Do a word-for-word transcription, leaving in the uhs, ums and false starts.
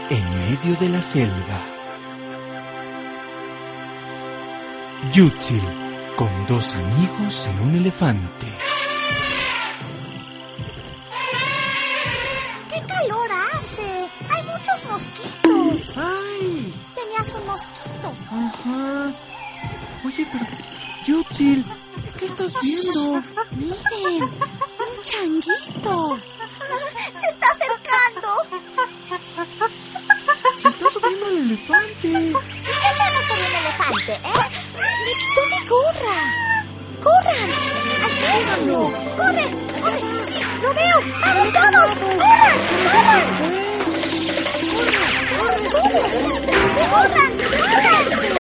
en medio de la selva. Yützil, con dos amigos en un elefante. ¡Qué calor hace! ¡Hay muchos mosquitos! ¡Ay! Tenías un mosquito. Ajá. Oye, pero... Yützil, ¿qué estás viendo? Miren, un changuito. Se está acercando. Se está subiendo al elefante. ¿Y qué hacemos sobre un elefante, eh? Me quitó mi gorra. ¡Corran! ¡Alcánzalo! ¡Corre! ¡Corre! ¡Sí! ¡Lo veo! ¡Vamos todos! ¡Corran! ¡Corran! ¡Corran! ¡Corran! ¡Corran! ¡Corran!